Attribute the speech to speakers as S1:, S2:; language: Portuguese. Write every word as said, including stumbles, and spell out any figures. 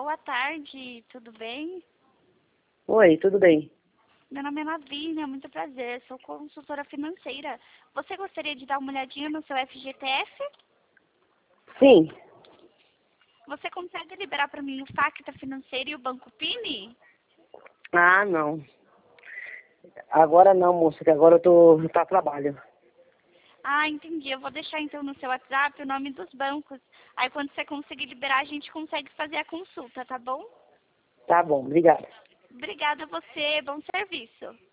S1: boa tarde, tudo bem?
S2: Oi, tudo bem?
S1: Meu nome é Lavínia, muito prazer, sou consultora financeira. Você gostaria de dar uma olhadinha no seu F G T F?
S2: Sim.
S1: Você consegue liberar para mim o Facta Financeiro e o Banco Pini?
S2: Ah, não. Agora não, moça, que agora eu tô pra trabalho.
S1: Ah, entendi. Eu vou deixar então no seu WhatsApp o nome dos bancos. Aí quando você conseguir liberar, a gente consegue fazer a consulta, tá bom?
S2: Tá bom, obrigada.
S1: Obrigada a você, bom serviço.